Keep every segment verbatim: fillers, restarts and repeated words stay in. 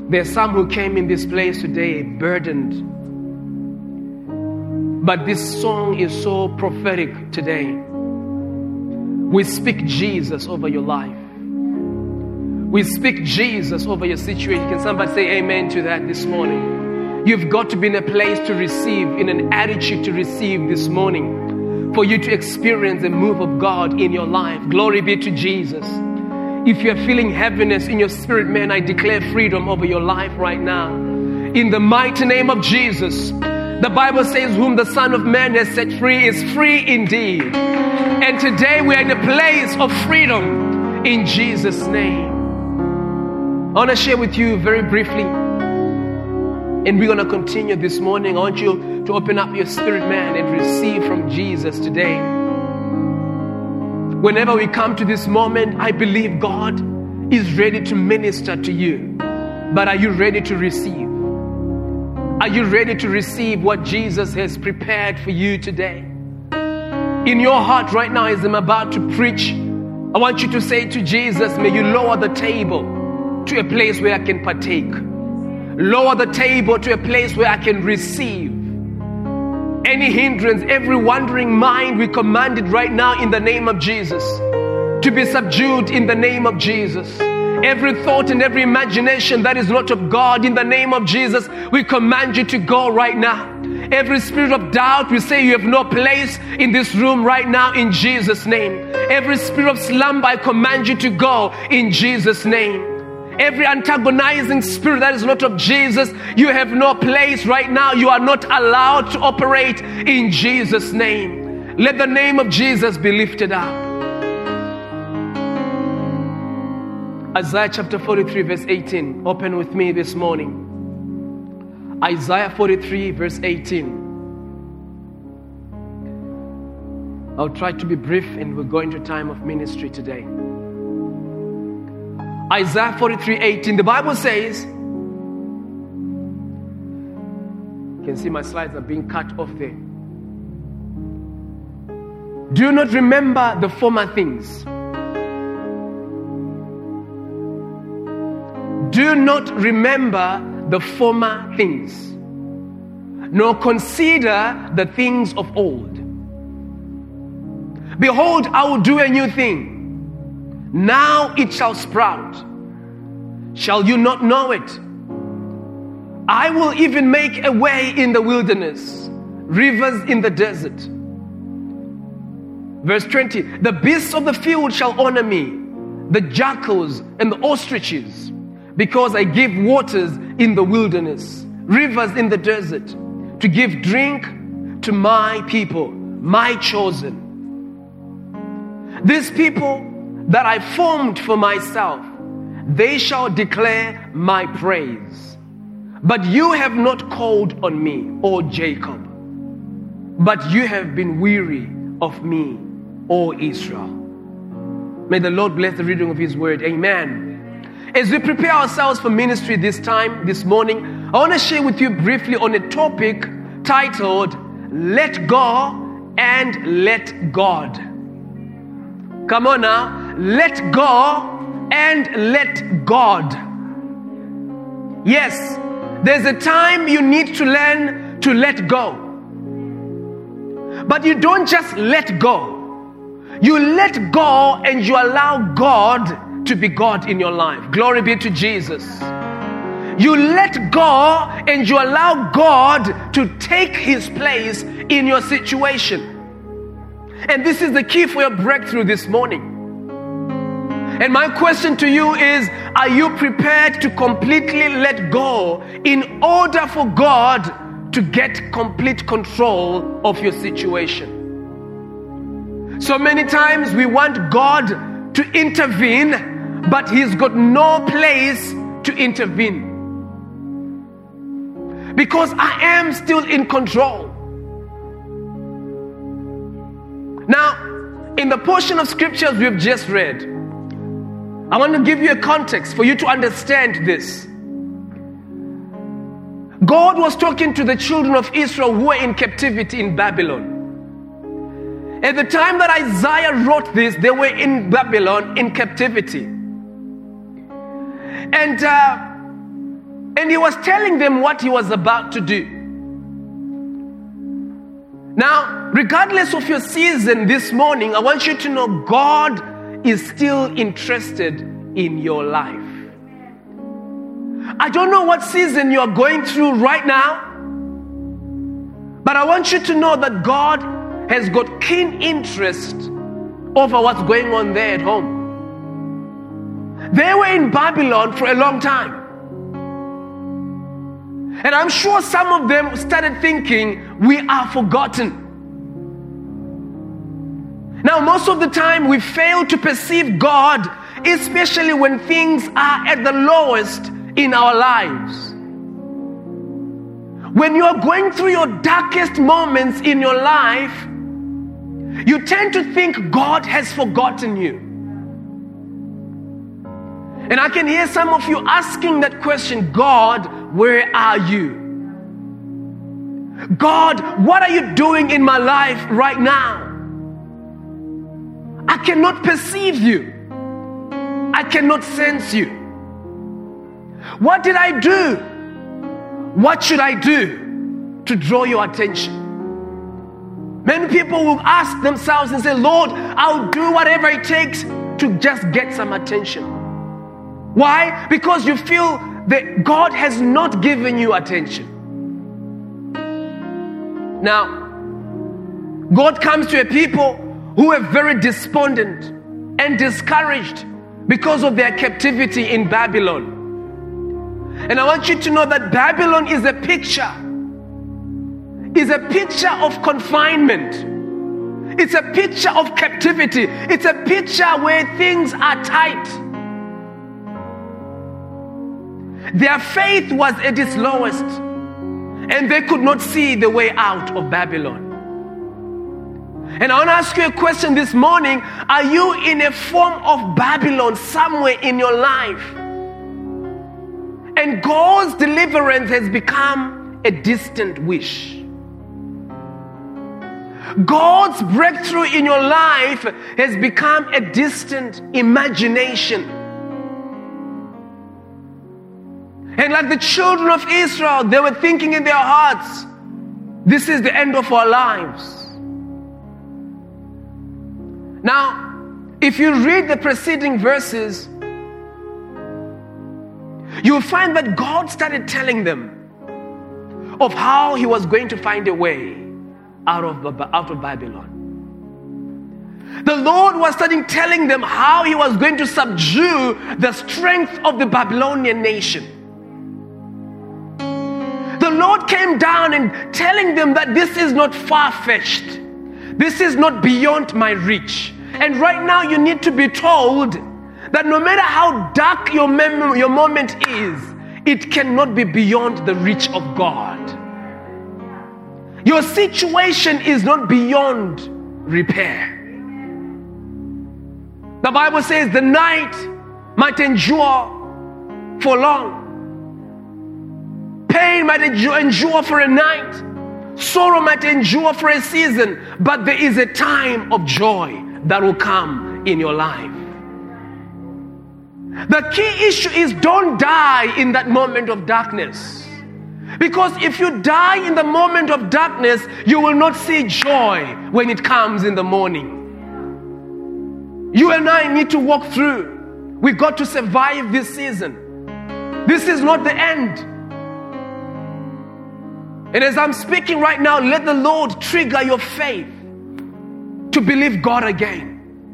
There's some who came in this place today burdened. But this song is so prophetic today. We speak Jesus over your life. We speak Jesus over your situation. Can somebody say amen to that this morning? You've got to be in a place to receive, in an attitude to receive this morning, for you to experience the move of God in your life. Glory be to Jesus. If you're feeling heaviness in your spirit, man, I declare freedom over your life right now. In the mighty name of Jesus. The Bible says, whom the Son of Man has set free is free indeed. And today we are in a place of freedom in Jesus' name. I want to share with you very briefly, and we're going to continue this morning. I want you to open up your spirit, man, and receive from Jesus today. Whenever we come to this moment, I believe God is ready to minister to you. But are you ready to receive? Are you ready to receive what Jesus has prepared for you today? In your heart right now, as I'm about to preach, I want you to say to Jesus, may you lower the table to a place where I can partake. Lower the table to a place where I can receive. Any hindrance, every wandering mind, we command it right now in the name of Jesus to be subdued in the name of Jesus. Every thought and every imagination that is not of God, in the name of Jesus, we command you to go right now. Every spirit of doubt, we say you have no place in this room right now in Jesus' name. Every spirit of slumber, I command you to go in Jesus' name. Every antagonizing spirit that is not of Jesus, you have no place right now. You are not allowed to operate in Jesus' name. Let the name of Jesus be lifted up. Isaiah chapter forty-three verse eighteen. Open with me this morning. Isaiah forty-three verse eighteen. I'll try to be brief and we'll go into time of ministry today. Isaiah forty-three eighteen. The Bible says, you can see my slides are being cut off there. Do not remember the former things. Do not remember the former things, nor consider the things of old. Behold, I will do a new thing. Now it shall sprout. Shall you not know it? I will even make a way in the wilderness, rivers in the desert. Verse twenty. The beasts of the field shall honor me, the jackals and the ostriches, because I give waters in the wilderness, rivers in the desert, to give drink to my people, my chosen. These people that I formed for myself, they shall declare my praise. But you have not called on me, O Jacob, but you have been weary of me, O Israel. May the Lord bless the reading of His word. Amen. As we prepare ourselves for ministry this time, this morning, I want to share with you briefly on a topic titled, Let Go and Let God. Come on now. Let go and let God. Yes, there's a time you need to learn to let go. But you don't just let go. You let go and you allow God to be God in your life. Glory be to Jesus. You let go and you allow God to take His place in your situation. And this is the key for your breakthrough this morning. And my question to you is, are you prepared to completely let go in order for God to get complete control of your situation? So many times we want God to intervene, but He's got no place to intervene. Because I am still in control. Now, in the portion of scriptures we've just read, I want to give you a context for you to understand this. God was talking to the children of Israel who were in captivity in Babylon. At the time that Isaiah wrote this, they were in Babylon in captivity. And uh, And he was telling them what he was about to do. Now, regardless of your season this morning, I want you to know God is still interested in your life. I don't know what season you are going through right now, but I want you to know that God has got keen interest over what's going on there at home. They were in Babylon for a long time. And I'm sure some of them started thinking, we are forgotten. Now, most of the time we fail to perceive God, especially when things are at the lowest in our lives. When you are going through your darkest moments in your life, you tend to think God has forgotten you. And I can hear some of you asking that question, God, where are you? God, what are you doing in my life right now? I cannot perceive you. I cannot sense you. What did I do? What should I do to draw your attention? Many people will ask themselves and say, Lord, I'll do whatever it takes to just get some attention. Why? Because you feel that God has not given you attention. Now, God comes to a people who are very despondent and discouraged because of their captivity in Babylon. And I want you to know that Babylon is a picture, is a picture of confinement. It's a picture of captivity. It's a picture where things are tight. Their faith was at its lowest, and they could not see the way out of Babylon. And I want to ask you a question this morning. Are you in a form of Babylon somewhere in your life? And God's deliverance has become a distant wish. God's breakthrough in your life has become a distant imagination. And like the children of Israel, they were thinking in their hearts, this is the end of our lives. Now, if you read the preceding verses, you'll find that God started telling them of how he was going to find a way out of, out of Babylon. The Lord was starting telling them how he was going to subdue the strength of the Babylonian nation. The Lord came down and telling them that this is not far-fetched. This is not beyond my reach. And right now you need to be told that no matter how dark your, mem- your moment is, it cannot be beyond the reach of God. Your situation is not beyond repair. The Bible says the night might endure for long. Pain might endure for a night. Sorrow might endure for a season. But there is a time of joy that will come in your life. The key issue is don't die in that moment of darkness. Because if you die in the moment of darkness, you will not see joy when it comes in the morning. You and I need to walk through. We've got to survive this season. This is not the end. And as I'm speaking right now, let the Lord trigger your faith to believe God again.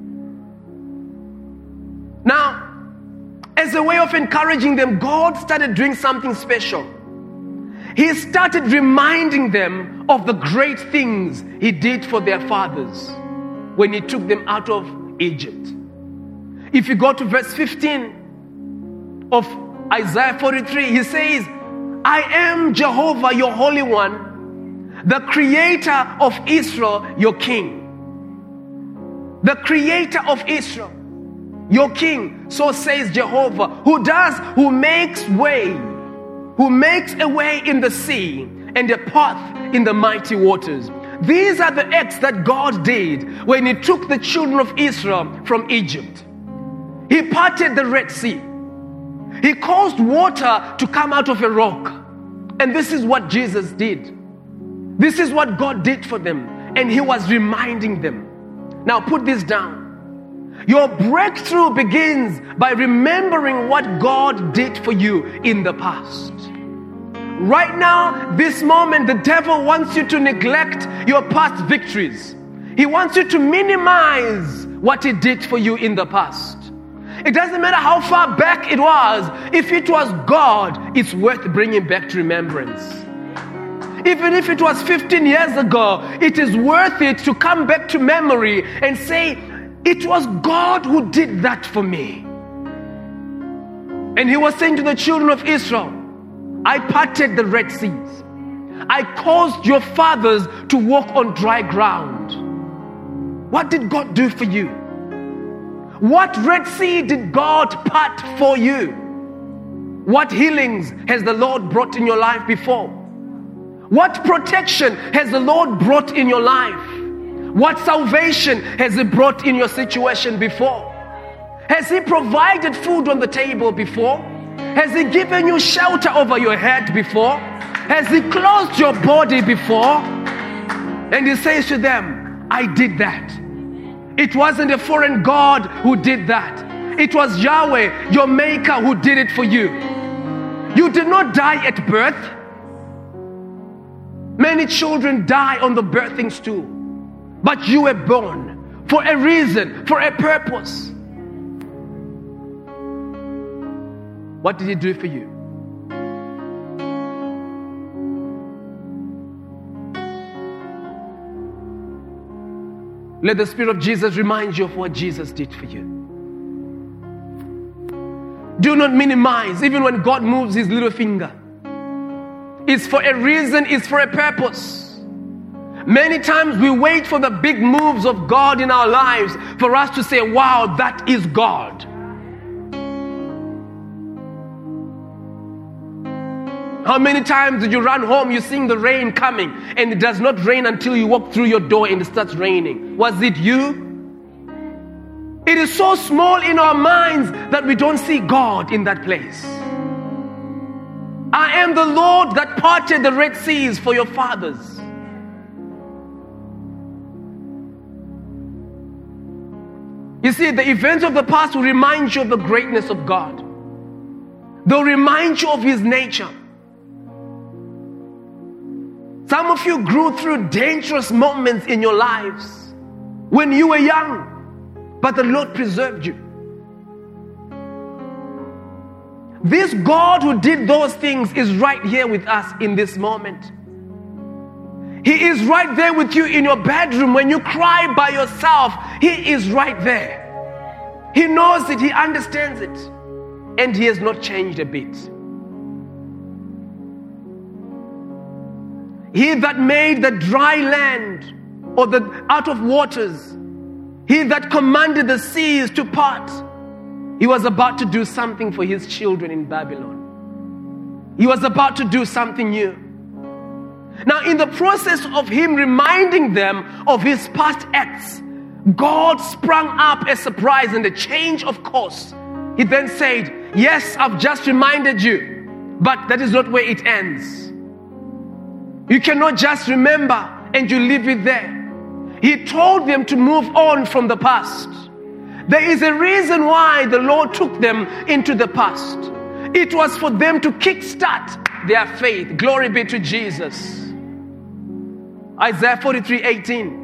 Now, as a way of encouraging them, God started doing something special. He started reminding them of the great things he did for their fathers when he took them out of Egypt. If you go to verse fifteen of Isaiah forty-three, he says, I am Jehovah, your Holy One, the Creator of Israel, your King. The Creator of Israel, your King, so says Jehovah, who does, who makes way, who makes a way in the sea and a path in the mighty waters. These are the acts that God did when he took the children of Israel from Egypt. He parted the Red Sea. He caused water to come out of a rock. And this is what Jesus did. This is what God did for them. And he was reminding them. Now put this down. Your breakthrough begins by remembering what God did for you in the past. Right now, this moment, the devil wants you to neglect your past victories. He wants you to minimize what he did for you in the past. It doesn't matter how far back it was. If it was God, it's worth bringing back to remembrance. Even if it was fifteen years ago, it is worth it to come back to memory and say, it was God who did that for me. And he was saying to the children of Israel, I parted the Red Seas. I caused your fathers to walk on dry ground. What did God do for you? What Red Sea did God part for you? What healings has the Lord brought in your life before? What protection has the Lord brought in your life? What salvation has he brought in your situation before? Has he provided food on the table before? Has he given you shelter over your head before? Has he clothed your body before? And he says to them, I did that. It wasn't a foreign God who did that. It was Yahweh, your maker, who did it for you. You did not die at birth. Many children die on the birthing stool. But you were born for a reason, for a purpose. What did he do for you? Let the Spirit of Jesus remind you of what Jesus did for you. Do not minimize, even when God moves his little finger. It's for a reason, it's for a purpose. Many times we wait for the big moves of God in our lives for us to say, wow, that is God. How many times did you run home, you seeing the rain coming, and it does not rain until you walk through your door and it starts raining? Was it you? It is so small in our minds that we don't see God in that place. I am the Lord that parted the Red Seas for your fathers. You see, the events of the past will remind you of the greatness of God. They'll remind you of his nature. Some of you grew through dangerous moments in your lives when you were young, but the Lord preserved you. This God who did those things is right here with us in this moment. He is right there with you in your bedroom when you cry by yourself. He is right there. He knows it, he understands it, and he has not changed a bit. He that made the dry land or the out of waters, he that commanded the seas to part, he was about to do something for his children in Babylon. He was about to do something new. Now, in the process of him reminding them of his past acts, God sprung up a surprise and a change of course. He then said, yes, I've just reminded you, but that is not where it ends. You cannot just remember and you leave it there. He told them to move on from the past. There is a reason why the Lord took them into the past. It was for them to kickstart their faith. Glory be to Jesus. Isaiah forty-three eighteen.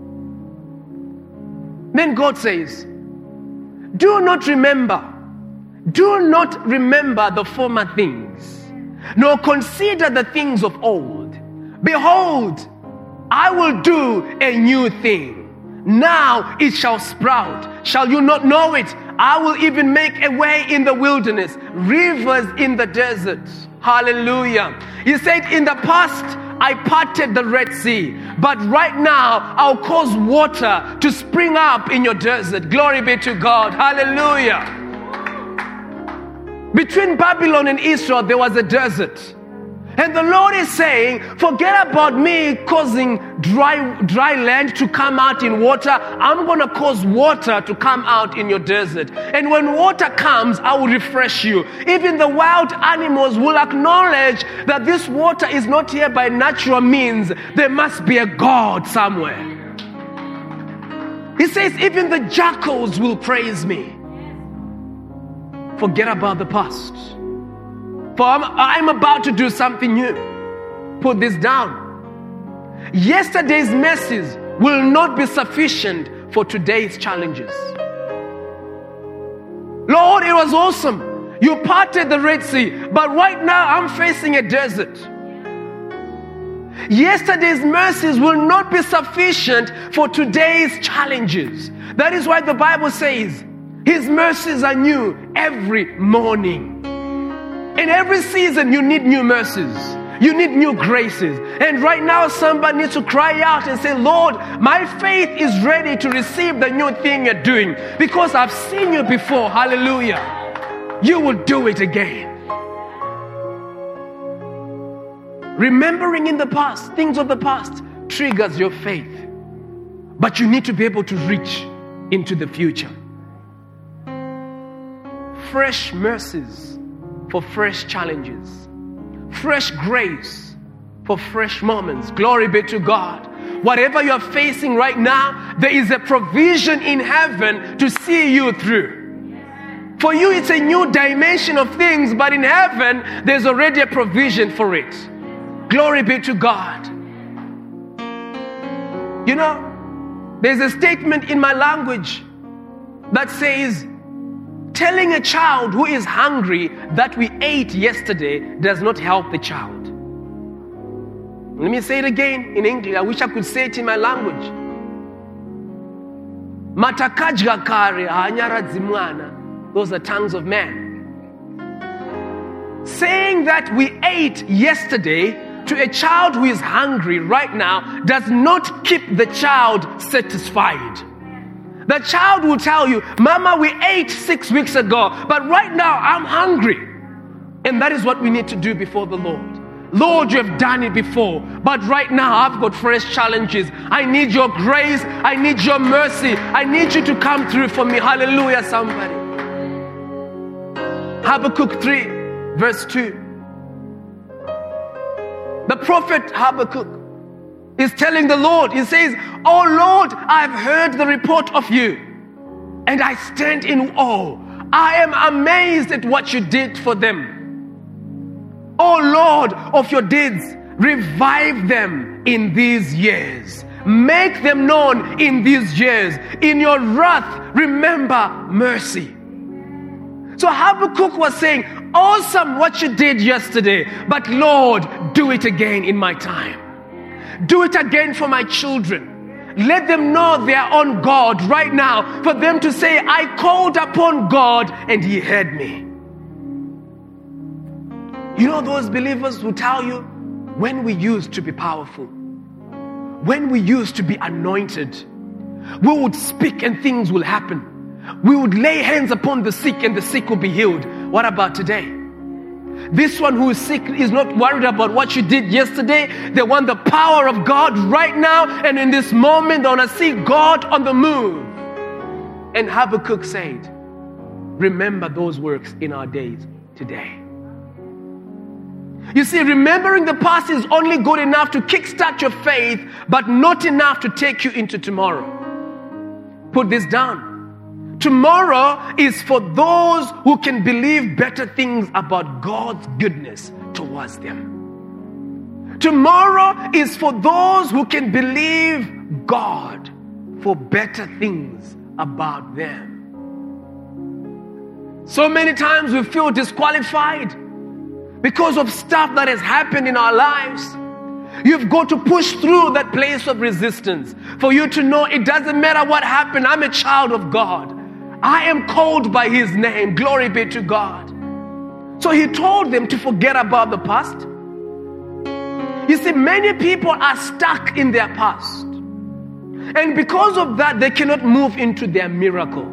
Then God says, do not remember, do not remember the former things, nor consider the things of old. Behold, I will do a new thing. Now it shall sprout. Shall you not know it? I will even make a way in the wilderness, rivers in the desert. Hallelujah. He said, in the past, I parted the Red Sea, but right now, I'll cause water to spring up in your desert. Glory be to God. Hallelujah. Between Babylon and Israel, there was a desert. And the Lord is saying, forget about me causing dry, dry land to come out in water. I'm going to cause water to come out in your desert. And when water comes, I will refresh you. Even the wild animals will acknowledge that this water is not here by natural means. There must be a God somewhere. He says, even the jackals will praise me. Forget about the past. For I'm, I'm about to do something new. Put this down. Yesterday's messes will not be sufficient for today's challenges. Lord, it was awesome. You parted the Red Sea, but right now I'm facing a desert. Yesterday's mercies will not be sufficient for today's challenges. That is why the Bible says, His mercies are new every morning. In every season, you need new mercies. You need new graces. And right now, somebody needs to cry out and say, Lord, my faith is ready to receive the new thing you're doing because I've seen you before. Hallelujah. You will do it again. Remembering in the past, things of the past, triggers your faith. But you need to be able to reach into the future. Fresh mercies for fresh challenges. Fresh grace for fresh moments. Glory be to God. Whatever you're facing right now, there is a provision in heaven to see you through. For you, it's a new dimension of things, but in heaven, there's already a provision for it. Glory be to God. You know, there's a statement in my language that says, telling a child who is hungry that we ate yesterday does not help the child. Let me say it again in English. I wish I could say it in my language. Matakajga kare hanyara zimwana. Those are tongues of man. Saying that we ate yesterday to a child who is hungry right now does not keep the child satisfied. The child will tell you, Mama, we ate six weeks ago, but right now I'm hungry. And that is what we need to do before the Lord. Lord, you have done it before, but right now I've got fresh challenges. I need your grace. I need your mercy. I need you to come through for me. Hallelujah, somebody. Habakkuk three, verse two. The prophet Habakkuk is telling the Lord, he says, oh Lord, I've heard the report of you, and I stand in awe. I am amazed at what you did for them. Oh Lord, of your deeds, revive them in these years. Make them known in these years. In your wrath, remember mercy. So Habakkuk was saying, awesome what you did yesterday, but Lord, do it again in my time. Do it again for my children. Let them know they are on God right now. For them to say, I called upon God and He heard me. You know those believers who tell you, when we used to be powerful, when we used to be anointed, we would speak and things will happen. We would lay hands upon the sick and the sick will be healed. What about today? This one who is sick is not worried about what you did yesterday. They want the power of God right now. And in this moment, they want to see God on the move. And Habakkuk said, remember those works in our days today. You see, remembering the past is only good enough to kickstart your faith, but not enough to take you into tomorrow. Put this down. Tomorrow is for those who can believe better things about God's goodness towards them. Tomorrow is for those who can believe God for better things about them. So many times we feel disqualified because of stuff that has happened in our lives. You've got to push through that place of resistance for you to know it doesn't matter what happened. I'm a child of God. I am called by His name. Glory be to God. So He told them to forget about the past. You see, many people are stuck in their past. And because of that, they cannot move into their miracle.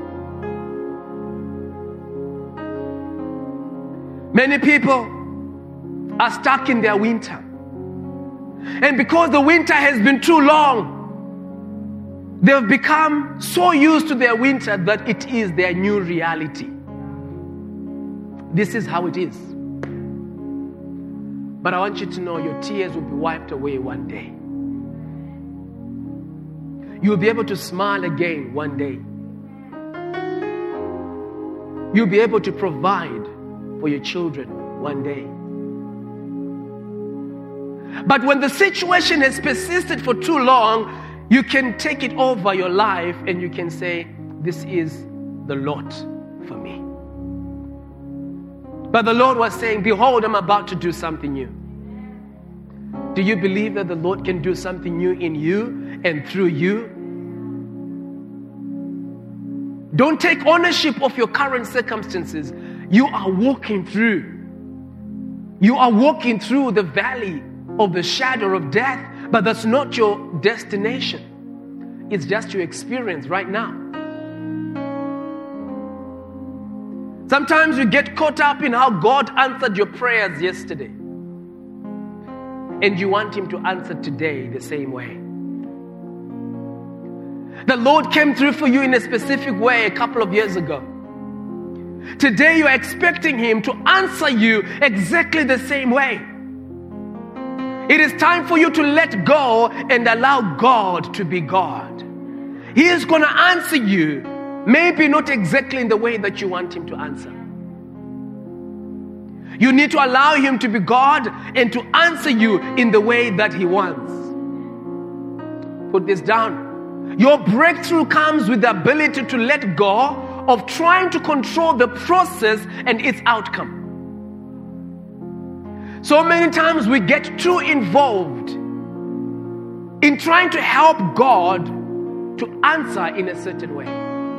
Many people are stuck in their winter. And because the winter has been too long, they've become so used to their winter that it is their new reality. This is how it is. But I want you to know your tears will be wiped away one day. You'll be able to smile again one day. You'll be able to provide for your children one day. But when the situation has persisted for too long, you can take it over your life and you can say, this is the lot for me. But the Lord was saying, behold, I'm about to do something new. Do you believe that the Lord can do something new in you and through you? Don't take ownership of your current circumstances. You are walking through. You are walking through the valley of the shadow of death, but that's not your destination. It's just your experience right now. Sometimes you get caught up in how God answered your prayers yesterday, and you want Him to answer today the same way. The Lord came through for you in a specific way a couple of years ago. Today you are expecting Him to answer you exactly the same way. It is time for you to let go and allow God to be God. He is going to answer you, maybe not exactly in the way that you want Him to answer. You need to allow Him to be God and to answer you in the way that He wants. Put this down. Your breakthrough comes with the ability to let go of trying to control the process and its outcome. So many times we get too involved in trying to help God to answer in a certain way.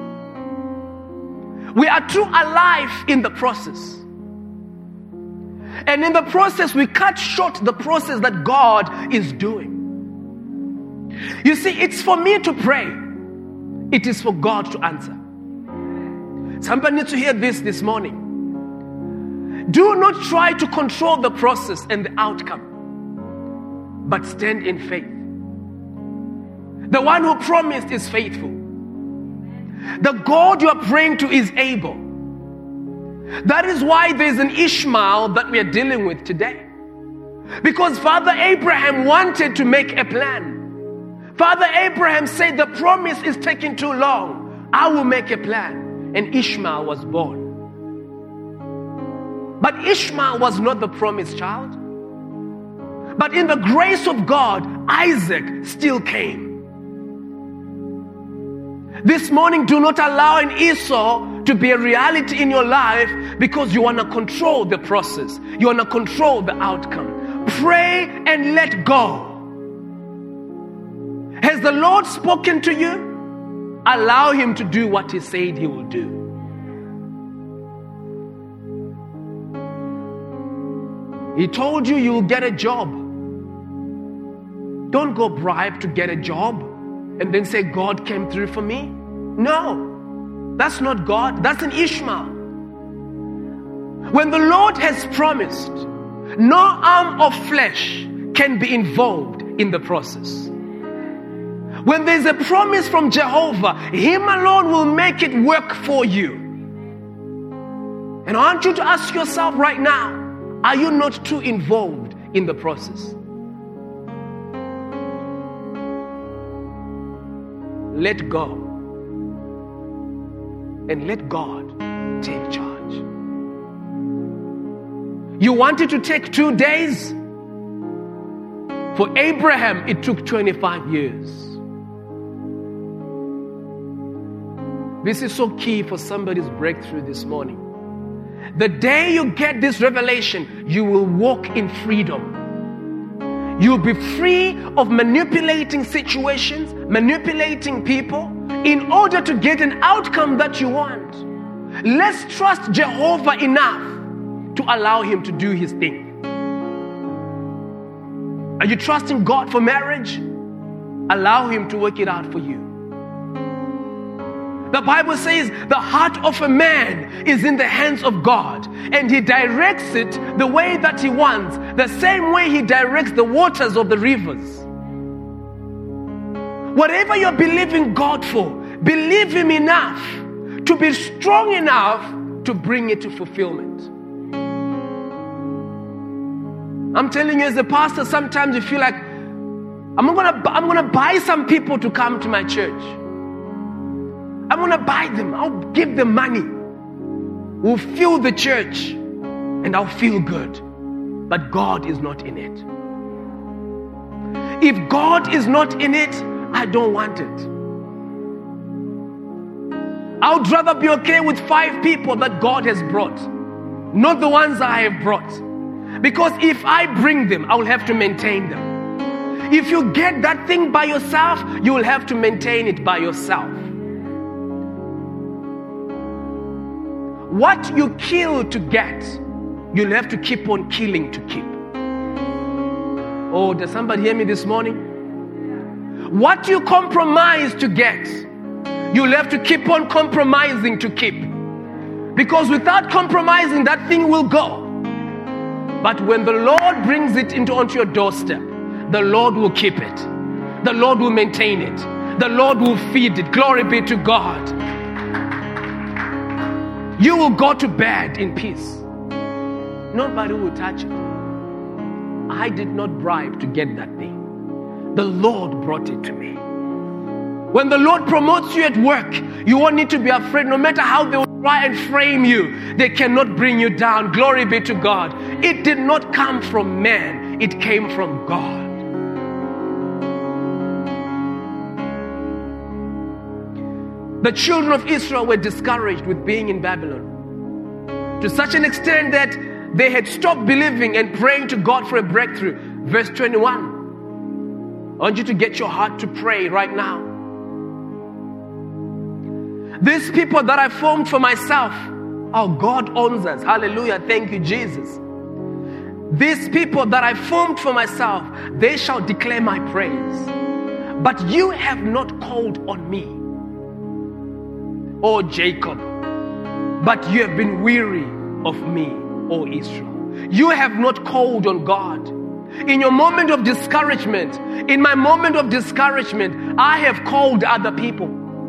We are too alive in the process. And in the process, we cut short the process that God is doing. You see, it's for me to pray. It is for God to answer. Somebody needs to hear this this morning. Do not try to control the process and the outcome, but stand in faith. The one who promised is faithful. The God you are praying to is able. That is why there's an Ishmael that we are dealing with today. Because Father Abraham wanted to make a plan. Father Abraham said, the promise is taking too long. I will make a plan. And Ishmael was born. But Ishmael was not the promised child. But in the grace of God, Isaac still came. This morning, do not allow an Esau to be a reality in your life because you want to control the process. You want to control the outcome. Pray and let go. Has the Lord spoken to you? Allow Him to do what He said He will do. He told you you will get a job. Don't go bribe to get a job and then say, God came through for me. No, that's not God. That's an Ishmael. When the Lord has promised, no arm of flesh can be involved in the process. When there's a promise from Jehovah, Him alone will make it work for you. And I want you to ask yourself right now, are you not too involved in the process? Let go. And let God take charge. You wanted to take two days? For Abraham, it took twenty-five years. This is so key for somebody's breakthrough this morning. The day you get this revelation, you will walk in freedom. You'll be free of manipulating situations, manipulating people, in order to get an outcome that you want. Let's trust Jehovah enough to allow Him to do His thing. Are you trusting God for marriage? Allow Him to work it out for you. The Bible says the heart of a man is in the hands of God, and he directs it the way that he wants, the same way he directs the waters of the rivers. Whatever you're believing God for, believe him enough to be strong enough to bring it to fulfillment. I'm telling you, as a pastor, sometimes you feel like, I'm gonna, I'm gonna buy some people to come to my church. I'm gonna buy them. I'll give them money. We'll fill the church and I'll feel good. But God is not in it. If God is not in it, I don't want it. I would rather be okay with five people that God has brought, not the ones I have brought. Because if I bring them, I will have to maintain them. If you get that thing by yourself, you will have to maintain it by yourself. What you kill to get, you'll have to keep on killing to keep. Oh, does somebody hear me this morning? What you compromise to get, you'll have to keep on compromising to keep. Because without compromising, that thing will go. But when the Lord brings it into onto your doorstep, the Lord will keep it. The Lord will maintain it. The Lord will feed it. Glory be to God. You will go to bed in peace. Nobody will touch it. I did not bribe to get that thing. The Lord brought it to me. When the Lord promotes you at work, you won't need to be afraid. No matter how they will try and frame you, they cannot bring you down. Glory be to God. It did not come from man. It came from God. The children of Israel were discouraged with being in Babylon, to such an extent that they had stopped believing and praying to God for a breakthrough. Verse twenty-one. I want you to get your heart to pray right now. These people that I formed for myself, oh, God owns us. Hallelujah. Thank you, Jesus. These people that I formed for myself, they shall declare my praise. But you have not called on me, O Jacob, but you have been weary of me, O Israel. You have not called on God. In your moment of discouragement, in my moment of discouragement, I have called other people.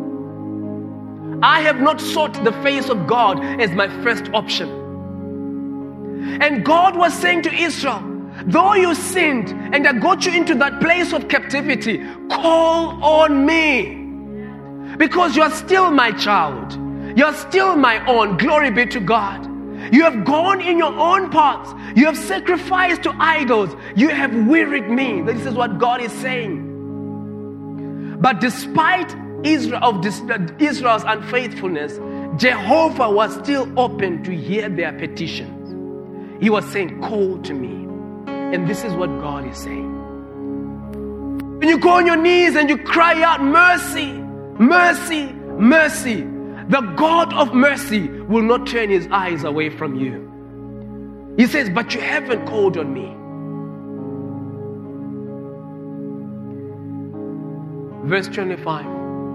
I have not sought the face of God as my first option. And God was saying to Israel, though you sinned and I got you into that place of captivity, call on me. Because you're still my child. You're still my own. Glory be to God. You have gone in your own paths. You have sacrificed to idols. You have wearied me. This is what God is saying. But despite Israel of this, Israel's unfaithfulness, Jehovah was still open to hear their petitions. He was saying, call to me. And this is what God is saying. When you go on your knees and you cry out, mercy, mercy, mercy, the God of mercy will not turn his eyes away from you. He says, but you haven't called on me. Verse twenty-five.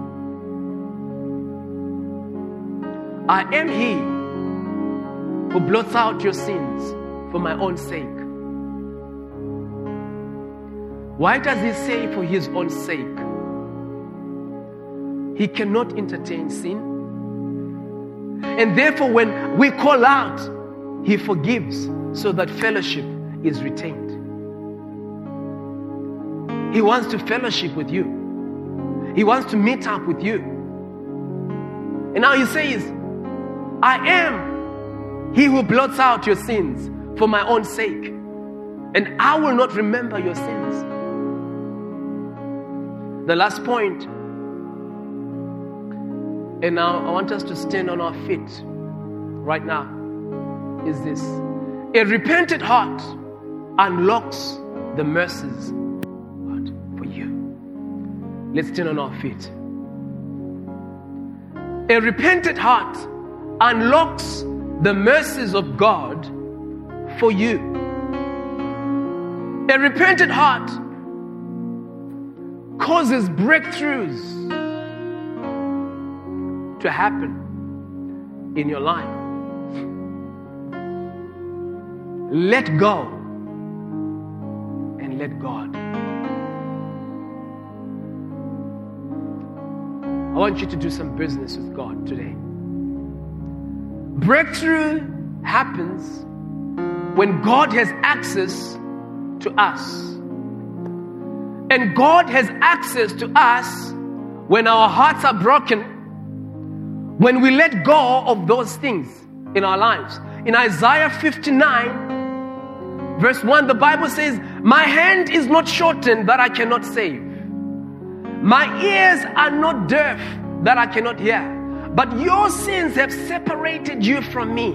I am he who blots out your sins for my own sake. Why does he say for his own sake? He cannot entertain sin. And therefore, when we call out, he forgives so that fellowship is retained. He wants to fellowship with you. He wants to meet up with you. And now he says, I am he who blots out your sins for my own sake, and I will not remember your sins. The last point, and now I want us to stand on our feet right now, is this. A repentant heart unlocks the mercies of God for you. Let's stand on our feet. A repentant heart unlocks the mercies of God for you. A repentant heart causes breakthroughs to happen in your life. Let go and let God. I want you to do some business with God today. Breakthrough happens when God has access to us. And God has access to us when our hearts are broken, when we let go of those things in our lives. In Isaiah fifty-nine, verse one, the Bible says, "My hand is not shortened that I cannot save. My ears are not deaf that I cannot hear. But your sins have separated you from me."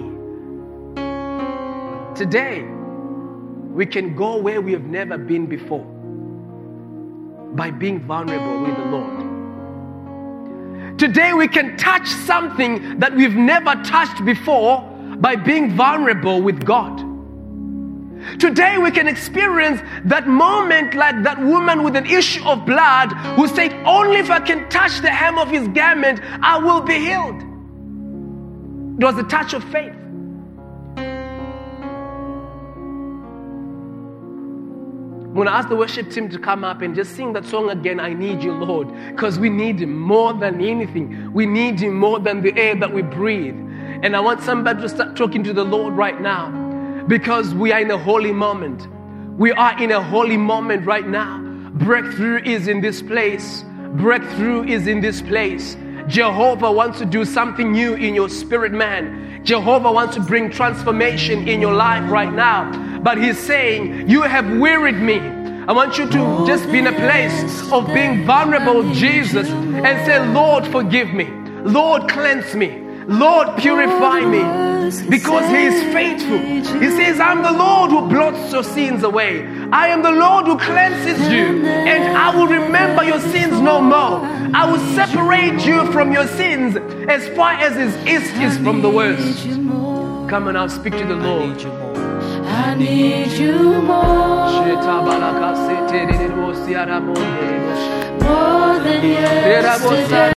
Today, we can go where we have never been before by being vulnerable with the Lord. Today, we can touch something that we've never touched before by being vulnerable with God. Today, we can experience that moment like that woman with an issue of blood who said, "Only if I can touch the hem of his garment, I will be healed." It was a touch of faith. I'm going to ask the worship team to come up and just sing that song again, "I Need You, Lord," because we need Him more than anything. We need Him more than the air that we breathe. And I want somebody to start talking to the Lord right now, because we are in a holy moment. We are in a holy moment right now. Breakthrough is in this place. Breakthrough is in this place. Jehovah wants to do something new in your spirit, man. Jehovah wants to bring transformation in your life right now. But He's saying, "You have wearied me." I want you to just be in a place of being vulnerable with Jesus and say, "Lord, forgive me. Lord, cleanse me. Lord, purify me." Because He is faithful. He says, "I'm the Lord who blots your sins away. I am the Lord who cleanses you, and I will remember your sins no more. I will separate you from your sins as far as His east is from the west." Come on now, speak to the Lord. I need you more, more than yesterday.